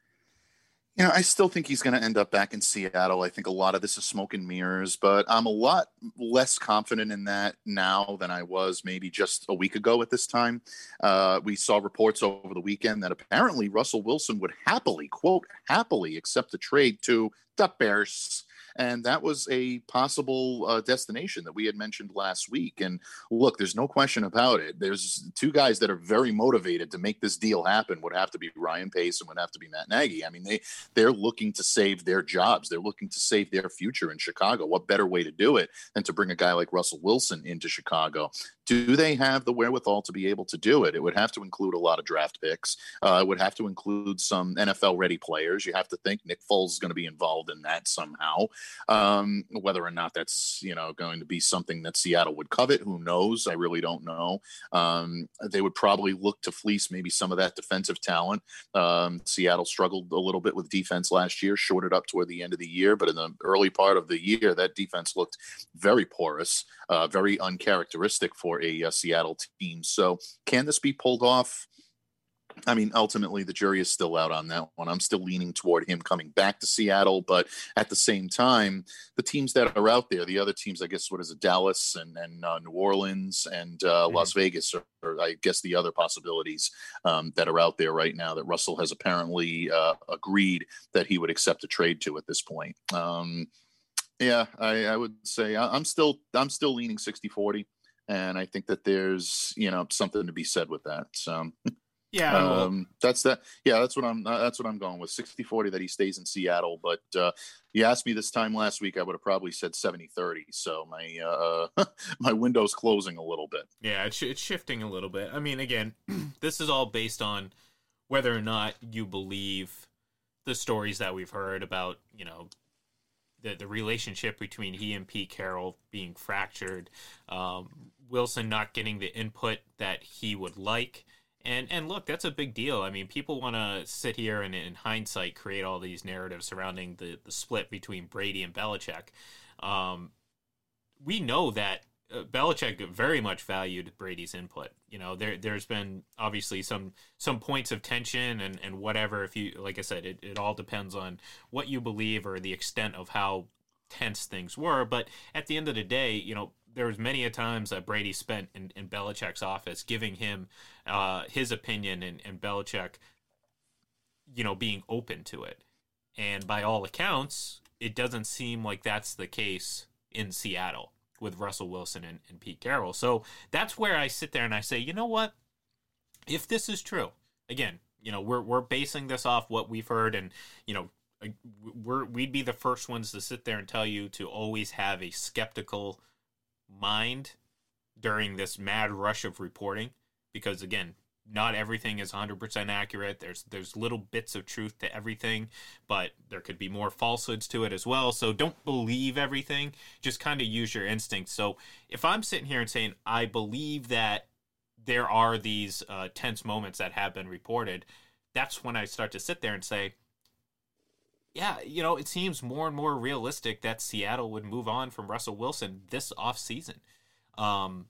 You know, I still think he's going to end up back in Seattle. I think a lot of this is smoke and mirrors, but I'm a lot less confident in that now than I was maybe just a week ago at this time. Uh, we saw reports over the weekend that apparently Russell Wilson would happily, quote, happily accept a trade to the Bears. And that was a possible uh, destination that we had mentioned last week. And look, there's no question about it. There's two guys that are very motivated to make this deal happen. Would have to be Ryan Pace and would have to be Matt Nagy. I mean, they, they're looking to save their jobs. They're looking to save their future in Chicago. What better way to do it than to bring a guy like Russell Wilson into Chicago? Do they have the wherewithal to be able to do it? It would have to include a lot of draft picks. Uh, it would have to include some N F L-ready players. You have to think Nick Foles is going to be involved in that somehow. Um, whether or not that's, you know, going to be something that Seattle would covet, who knows? I really don't know. Um, they would probably look to fleece maybe some of that defensive talent. Um, Seattle struggled a little bit with defense last year, shorted up toward the end of the year, but in the early part of the year, that defense looked very porous, uh, very uncharacteristic for a, a Seattle team. So can this be pulled off? I mean, ultimately, the jury is still out on that one. I'm still leaning toward him coming back to Seattle, but at the same time, the teams that are out there, the other teams, I guess, what is it, Dallas and, and uh, New Orleans and uh, mm-hmm. Las Vegas are, are, I guess, the other possibilities um, that are out there right now that Russell has apparently uh, agreed that he would accept a trade to at this point. Um, yeah, I, I would say I, I'm still I'm still leaning sixty forty, and I think that there's, you know, something to be said with that. So. Yeah, um, that's that. Yeah, that's what I'm. Uh, that's what I'm going with. sixty forty that he stays in Seattle. But uh, you asked me this time last week, I would have probably said seventy thirty. So my uh, my window's closing a little bit. Yeah, it's it's shifting a little bit. I mean, again, this is all based on whether or not you believe the stories that we've heard about, you know, the the relationship between he and Pete Carroll being fractured, um, Wilson not getting the input that he would like. And and look, that's a big deal. I mean, people want to sit here and, in hindsight, create all these narratives surrounding the, the split between Brady and Belichick. Um, we know that uh, Belichick very much valued Brady's input. You know, there there's been obviously some some points of tension and, and whatever. If you, like I said, it, it all depends on what you believe or the extent of how tense things were. But at the end of the day, you know, there was many a times that Brady spent in, in Belichick's office giving him uh, his opinion and, and Belichick, you know, being open to it. And by all accounts, it doesn't seem like that's the case in Seattle with Russell Wilson and, and Pete Carroll. So that's where I sit there and I say, you know what? If this is true, again, you know, we're we're basing this off what we've heard, and, you know, we're we'd be the first ones to sit there and tell you to always have a skeptical mind during this mad rush of reporting, because again, not everything is one hundred percent accurate. There's there's little bits of truth to everything, but there could be more falsehoods to it as well. So don't believe everything. Just kind of use your instincts. So if I'm sitting here and saying I believe that there are these uh, tense moments that have been reported, that's when I start to sit there and say, yeah, you know, it seems more and more realistic that Seattle would move on from Russell Wilson this offseason. Um,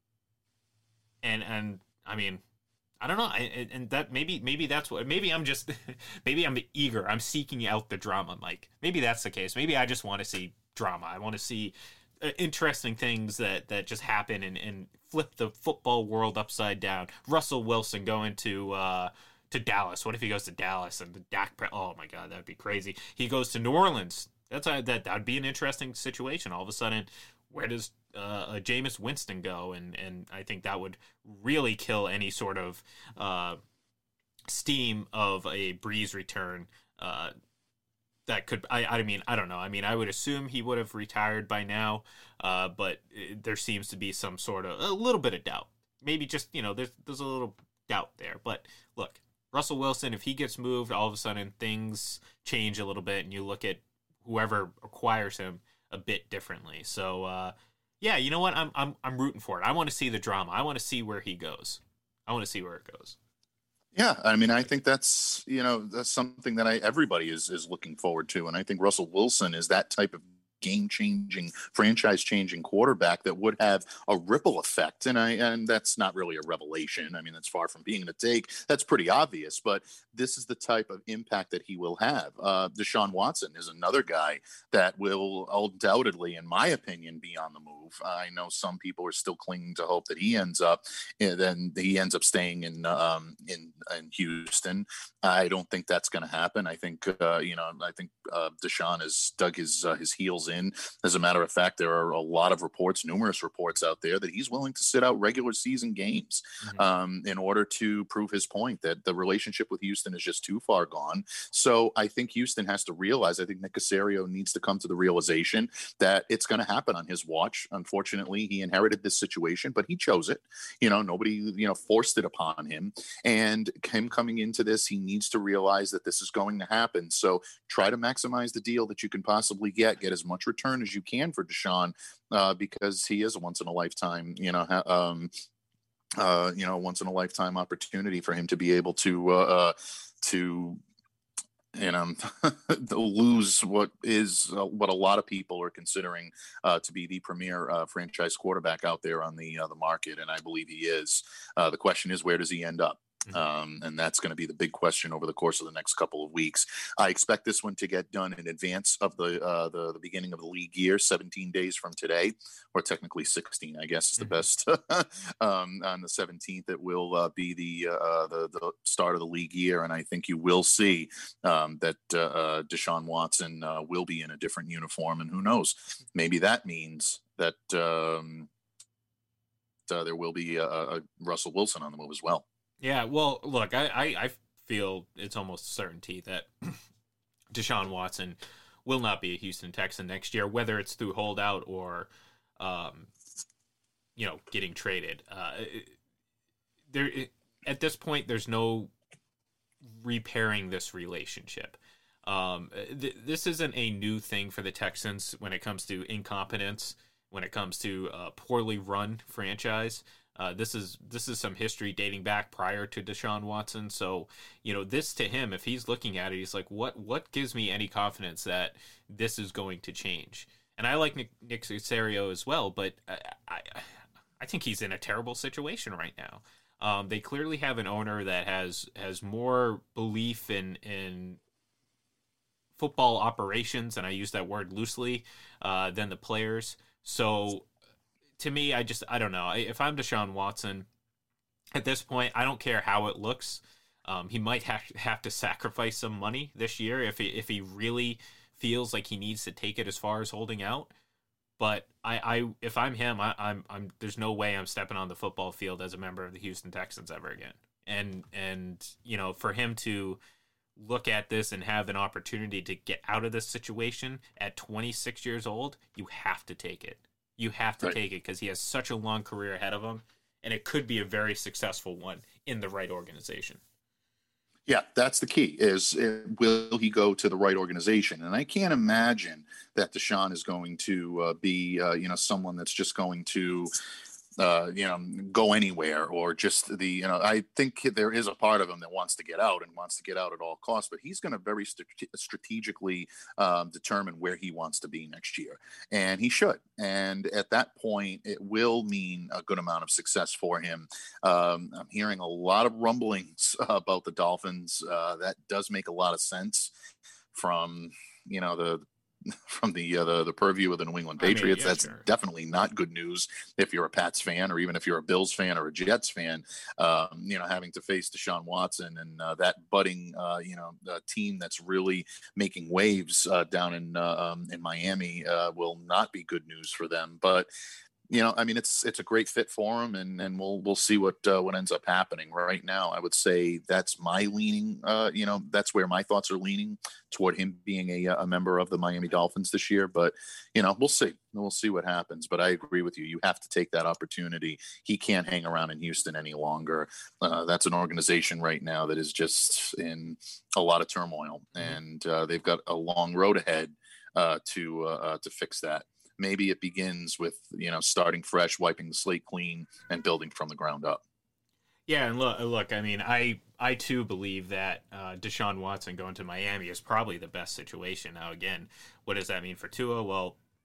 and, and I mean, I don't know. I, and that maybe, maybe that's what, maybe I'm just, maybe I'm eager. I'm seeking out the drama, Mike. Maybe that's the case. Maybe I just want to see drama. I want to see uh, interesting things that, that just happen and, and flip the football world upside down. Russell Wilson going to, uh, to Dallas. What if he goes to Dallas and the Dak Pre- oh my God, that'd be crazy. He goes to New Orleans. That's a, that that'd be an interesting situation. All of a sudden, where does uh, Jameis Winston go? And and I think that would really kill any sort of uh, steam of a Breeze return. Uh, that could I I mean I don't know. I mean I would assume he would have retired by now, uh, but there seems to be some sort of a little bit of doubt. Maybe just, you know, there's there's a little doubt there. But look, Russell Wilson, if he gets moved, all of a sudden things change a little bit, and you look at whoever acquires him a bit differently. So, uh, yeah, you know what? I'm I'm I'm rooting for it. I want to see the drama. I want to see where he goes. I want to see where it goes. Yeah, I mean, I think that's, you know, that's something that I everybody is is looking forward to, and I think Russell Wilson is that type of game-changing, franchise-changing quarterback that would have a ripple effect. And I and that's not really a revelation. I mean, that's far from being a take. That's pretty obvious. But this is the type of impact that he will have. Uh, Deshaun Watson is another guy that will undoubtedly, in my opinion, be on the move. I know some people are still clinging to hope that he ends up, and then he ends up staying in um, in in Houston. I don't think that's going to happen. I think uh, you know, I think uh, Deshaun has dug his uh, his heels in. As a matter of fact, there are a lot of reports, numerous reports out there that he's willing to sit out regular season games mm-hmm. um, in order to prove his point that the relationship with Houston is just too far gone. So I think Houston has to realize, I think Nick Caserio needs to come to the realization that it's going to happen on his watch. Unfortunately, he inherited this situation, but he chose it. You know, nobody, you know, forced it upon him. And him coming into this, he needs to realize that this is going to happen. So try to maximize the deal that you can possibly get, get as much return as you can for Deshaun, uh, because he is a once in a lifetime, you know, ha- um, uh, you know, once in a lifetime opportunity for him to be able to, uh, uh to, you know, lose what is uh, what a lot of people are considering uh, to be the premier uh, franchise quarterback out there on the uh, the market, and I believe he is. Uh, the question is, where does he end up? Um, and that's going to be the big question over the course of the next couple of weeks. I expect this one to get done in advance of the uh, the, the beginning of the league year, seventeen days from today, or technically sixteen, I guess is the best. um, on the seventeenth, it will uh, be the, uh, the the start of the league year, and I think you will see um, that uh, uh, Deshaun Watson uh, will be in a different uniform, and who knows, maybe that means that um, uh, there will be a, a Russell Wilson on the move as well. Yeah, well, look, I, I, I feel it's almost certainty that Deshaun Watson will not be a Houston Texan next year, whether it's through holdout or, um, you know, getting traded. Uh, there, at this point, there's no repairing this relationship. Um, th- this isn't a new thing for the Texans when it comes to incompetence, when it comes to a poorly run franchise. Uh, this is this is some history dating back prior to Deshaun Watson. So, you know, this to him, if he's looking at it, he's like, what what gives me any confidence that this is going to change? And I like Nick, Nick Caserio as well, but I, I I think he's in a terrible situation right now. Um, they clearly have an owner that has has more belief in in football operations, and I use that word loosely, uh, than the players. So, to me, I just, I don't know. If I'm Deshaun Watson, at this point, I don't care how it looks. Um, he might have, have to sacrifice some money this year if he, if he really feels like he needs to take it as far as holding out. But I, I if I'm him, I, I'm, I'm, there's no way I'm stepping on the football field as a member of the Houston Texans ever again. And, and you know, for him to look at this and have an opportunity to get out of this situation at twenty-six years old, you have to take it. You have to right. take it because he has such a long career ahead of him, and it could be a very successful one in the right organization. Yeah, that's the key is uh, will he go to the right organization? And I can't imagine that Deshaun is going to uh, be, uh, you know, someone that's just going to, uh, you know, go anywhere or just the, you know, I think there is a part of him that wants to get out and wants to get out at all costs, but he's going to very st- strategically um, determine where he wants to be next year. And he should. And at that point, it will mean a good amount of success for him. Um, I'm hearing a lot of rumblings about the Dolphins. Uh, that does make a lot of sense from, you know, the, from the, uh, the the purview of the New England Patriots. I mean, yeah, That's sure. definitely not good news if you're a Pats fan or even if you're a Bills fan or a Jets fan, um, you know, having to face Deshaun Watson and uh, that budding, uh, you know, uh, team that's really making waves uh, down in uh, um, in Miami uh, will not be good news for them. But you know, I mean, it's it's a great fit for him, and, and we'll we'll see what uh, what ends up happening. Right now, I would say that's my leaning. Uh, you know, that's where my thoughts are leaning toward him being a, a member of the Miami Dolphins this year. But you know, we'll see. We'll see what happens. But I agree with you. You have to take that opportunity. He can't hang around in Houston any longer. Uh, that's an organization right now that is just in a lot of turmoil, and uh, they've got a long road ahead uh, to uh, uh, to fix that. Maybe it begins with, you know, starting fresh, wiping the slate clean, and building from the ground up. Yeah, and look, look. I mean, I, I too believe that uh, Deshaun Watson going to Miami is probably the best situation. Now, again, what does that mean for Tua? Well,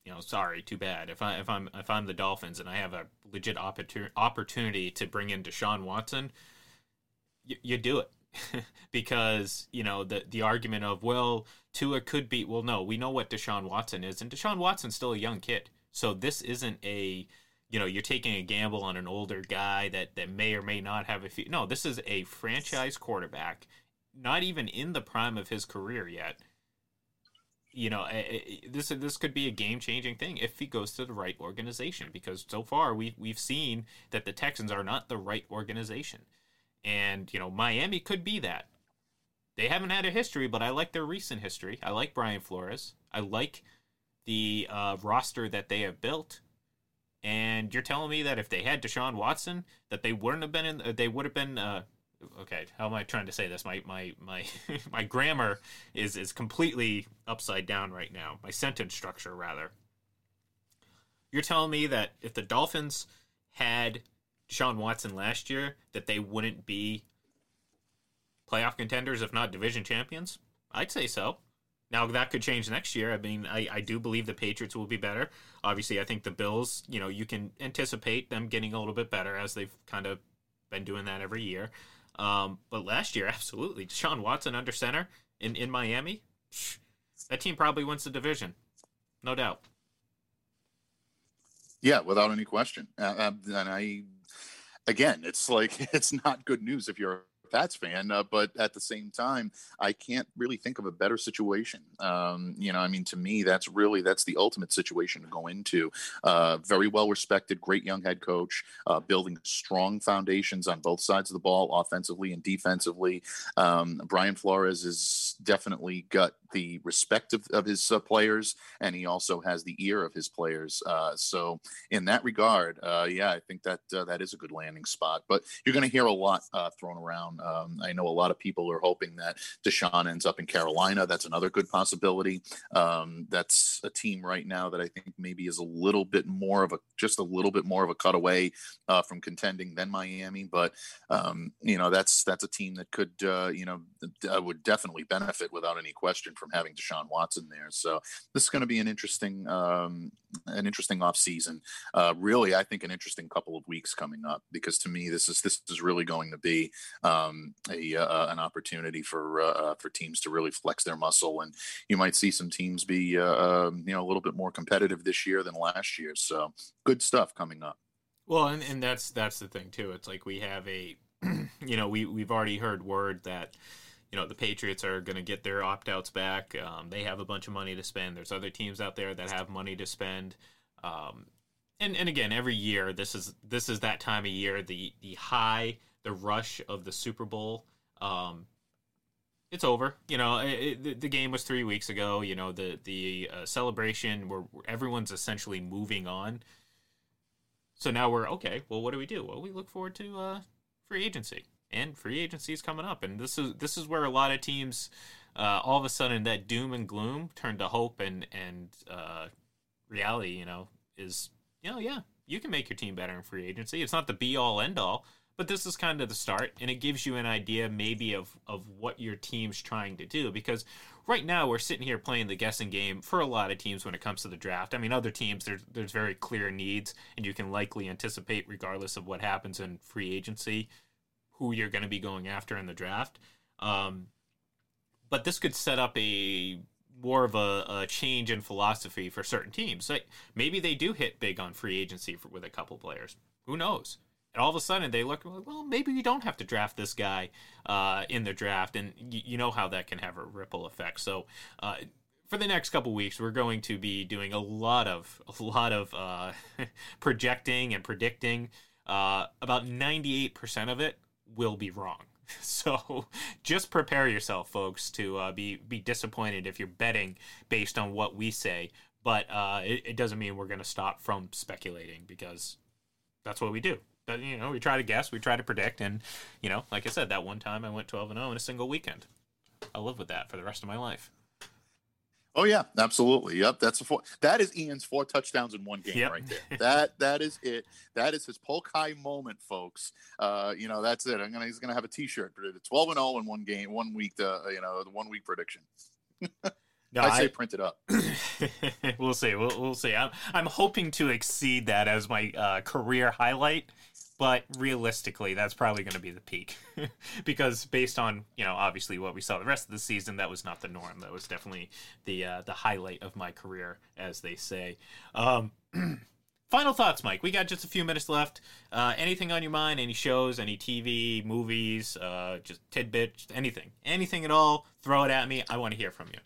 you know, sorry, too bad. If I if I'm if I'm the Dolphins and I have a legit opportu- opportunity to bring in Deshaun Watson, y- you do it. Because, you know, the the argument of, well, Tua could be, well, no, we know what Deshaun Watson is, and Deshaun Watson's still a young kid. So this isn't a, you know, you're taking a gamble on an older guy that, that may or may not have a few. No, this is a franchise quarterback, not even in the prime of his career yet. You know, this this could be a game-changing thing if he goes to the right organization, because so far we we've seen that the Texans are not the right organization. And, you know, Miami could be that. They haven't had a history, but I like their recent history. I like Brian Flores. I like the uh, roster that they have built. And you're telling me that if they had Deshaun Watson, that they wouldn't have been in, uh, they would have been, uh, okay, how am I trying to say this? My my my my grammar is, is completely upside down right now. My sentence structure, rather. You're telling me that if the Dolphins had Deshaun Watson last year, that they wouldn't be playoff contenders, if not division champions? I'd say so. Now, that could change next year. I mean, I, I do believe the Patriots will be better. Obviously, I think the Bills, you know, you can anticipate them getting a little bit better, as they've kind of been doing that every year. Um, but last year, absolutely. Deshaun Watson under center in, in Miami, that team probably wins the division. No doubt. Yeah, without any question. Uh, and I, again, it's like, it's not good news if you're a Pats fan, uh, but at the same time, I can't really think of a better situation. Um, you know, I mean, to me, that's really, that's the ultimate situation to go into. Uh, very well respected, great young head coach, uh, building strong foundations on both sides of the ball, offensively and defensively. Um, Brian Flores has definitely got the respect of, of his uh, players, and he also has the ear of his players. Uh, so in that regard, uh, yeah, I think that uh, that is a good landing spot. But you're going to hear a lot uh, thrown around. Um, I know a lot of people are hoping that Deshaun ends up in Carolina. That's another good possibility. Um, that's a team right now that I think maybe is a little bit more of a, just a little bit more of a cutaway uh, from contending than Miami. But, um, you know, that's, that's a team that could, uh, you know, uh, would definitely benefit without any question from having Deshaun Watson there. So this is going to be an interesting, um, an interesting off season. Uh, really, I think an interesting couple of weeks coming up, because to me, this is, this is really going to be, um, a, uh, an opportunity for, uh, for teams to really flex their muscle. And you might see some teams be, uh, um, you know, a little bit more competitive this year than last year. So good stuff coming up. Well, and, and that's, that's the thing too. It's like we have a, you know, we, we've already heard word that, you know, the Patriots are going to get their opt-outs back. Um, they have a bunch of money to spend. There's other teams out there that have money to spend. Um, and, and again, every year, this is this is that time of year, the the high, the rush of the Super Bowl. Um, it's over. You know, it, it, the game was three weeks ago. You know, the, the uh, celebration where everyone's essentially moving on. So now we're, okay, well, what do we do? Well, we look forward to uh, free agency. And free agency is coming up, and this is this is where a lot of teams, uh, all of a sudden, that doom and gloom turn to hope and and uh, reality. You know, is you know, yeah, you can make your team better in free agency. It's not the be all end all, but this is kind of the start, and it gives you an idea maybe of of what your team's trying to do. Because right now we're sitting here playing the guessing game for a lot of teams when it comes to the draft. I mean, other teams there's there's very clear needs, and you can likely anticipate, regardless of what happens in free agency, who you're going to be going after in the draft. Um, but this could set up a more of a, a change in philosophy for certain teams. Like maybe they do hit big on free agency for, with a couple players. Who knows? And all of a sudden they look, well, maybe we don't have to draft this guy uh, in the draft. And y- you know how that can have a ripple effect. So uh, for the next couple weeks, we're going to be doing a lot of, a lot of uh, projecting and predicting. Uh, about ninety-eight percent of it will be wrong. So just prepare yourself, folks, to uh, be be disappointed if you're betting based on what we say. But uh, it, it doesn't mean we're going to stop from speculating, because that's what we do. But, you know, we try to guess, we try to predict, and, you know, like I said, that one time I went twelve and oh in a single weekend. I'll live with that for the rest of my life. Oh yeah, absolutely. Yep, that's a four. That is Ian's four touchdowns in one game, yep. Right there. That that is it. That is his Polk High moment, folks. Uh, you know, that's it. I'm gonna he's gonna have a T-shirt. twelve and oh in one game, one week. Uh, you know, the one week prediction. No, I'd I say print it up. we'll see. We'll, we'll see. I'm I'm hoping to exceed that as my uh, career highlight, but realistically, that's probably going to be the peak because based on, you know, obviously what we saw the rest of the season, that was not the norm. That was definitely the uh, the highlight of my career, as they say. Um, final thoughts, Mike. We got just a few minutes left. Uh, anything on your mind? Any shows? Any T V, movies? Uh, just tidbits? Anything? Anything at all? Throw it at me. I want to hear from you.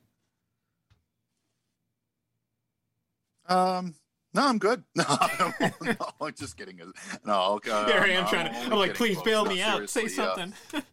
Um, no, I'm good. No, no, no I'm just kidding. No, uh, Here I am I'm trying to. I'm like, please bail me out. Say something. Uh,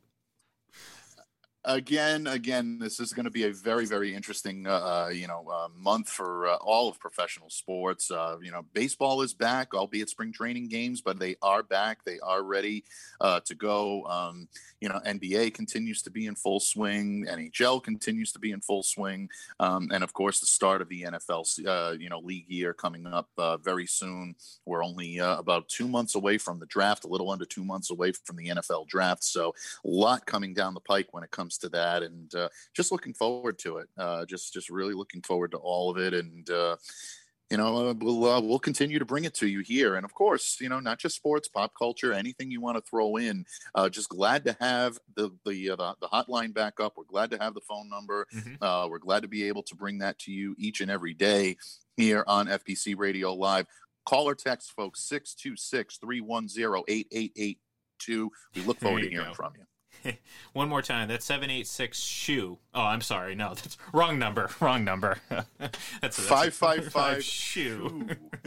again, again, this is going to be a very, very interesting, uh, you know, uh, month for uh, all of professional sports. Uh, you know, baseball is back, albeit spring training games, but they are back. They are ready uh, to go. Um, you know, N B A continues to be in full swing. N H L continues to be in full swing. Um, and of course, the start of the N F L, uh, you know, league year coming up uh, very soon. We're only uh, about two months away from the draft, a little under two months away from the N F L draft. So a lot coming down the pike when it comes to that. And uh, just looking forward to it. Uh, just, just really looking forward to all of it. And, uh, you know, uh, we'll uh, we'll continue to bring it to you here, and of course, you know, not just sports, pop culture, anything you want to throw in. Uh, just glad to have the the, uh, the the hotline back up. We're glad to have the phone number. Mm-hmm. Uh, we're glad to be able to bring that to you each and every day here on F P C Radio Live. Call or text, folks, six two six, three one zero, eight eight eight two. We look forward to hearing go. from you. One more time. That's seven eight six shoe. Oh, I'm sorry. No, that's wrong number. Wrong number. that's five five five shoe.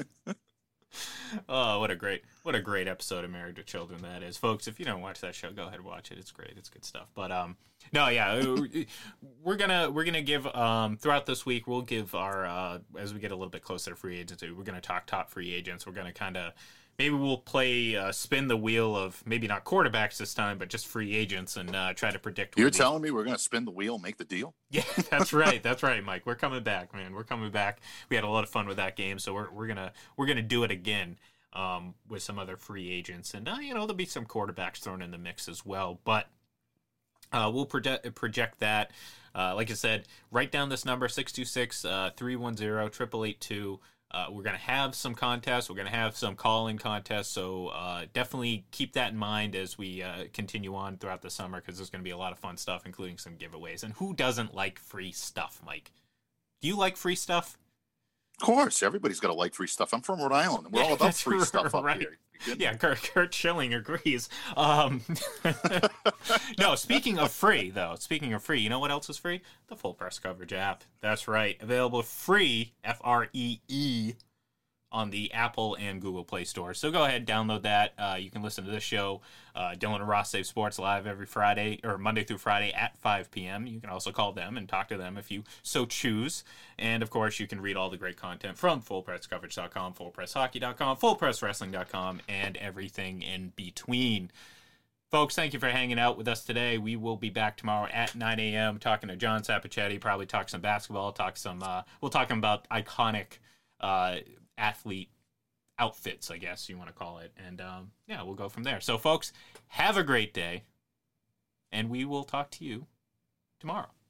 Oh, what a great, what a great episode of Married to Children that is, folks. If you don't watch that show, go ahead and watch it. It's great. It's good stuff. But um, no, yeah, we're gonna we're gonna give um throughout this week we'll give our uh as we get a little bit closer to free agency, we're gonna talk top free agents. We're gonna kind of. Maybe we'll play uh, spin the wheel of maybe not quarterbacks this time, but just free agents and uh, try to predict. You're telling me we're going to spin the wheel, make the deal? Yeah, that's right. That's right, Mike. We're coming back, man. We're coming back. We had a lot of fun with that game, so we're we're gonna we're gonna do it again um, with some other free agents, and uh, you know there'll be some quarterbacks thrown in the mix as well. But uh, we'll project project that. Uh, like I said, write down this number six two six, three one zero, eight eight eight two. Uh, we're going to have some contests. We're going to have some call-in contests. So uh, definitely keep that in mind as we uh, continue on throughout the summer because there's going to be a lot of fun stuff, including some giveaways. And who doesn't like free stuff, Mike? Do you like free stuff? Of course. Everybody's got to like free stuff. I'm from Rhode Island, and we're all about free stuff up right. here. Yeah, Kurt, Kurt Schilling agrees. Um, no, speaking of free, though, speaking of free, you know what else is free? The Full Press Coverage app. That's right. Available free, F R E E, on the Apple and Google Play Store. So go ahead, download that. Uh, you can listen to this show, uh, Dylan and Ross Save Sports, live every Friday, or Monday through Friday at five p.m. You can also call them and talk to them if you so choose. And, of course, you can read all the great content from full press coverage dot com, full press hockey dot com, full press wrestling dot com, and everything in between. Folks, thank you for hanging out with us today. We will be back tomorrow at nine a.m. talking to John Sapichetti, probably talk some basketball, talk some, uh, we'll talk about iconic uh athlete outfits, I guess you want to call it. And um, yeah, we'll go from there. So, folks, have a great day, and we will talk to you tomorrow.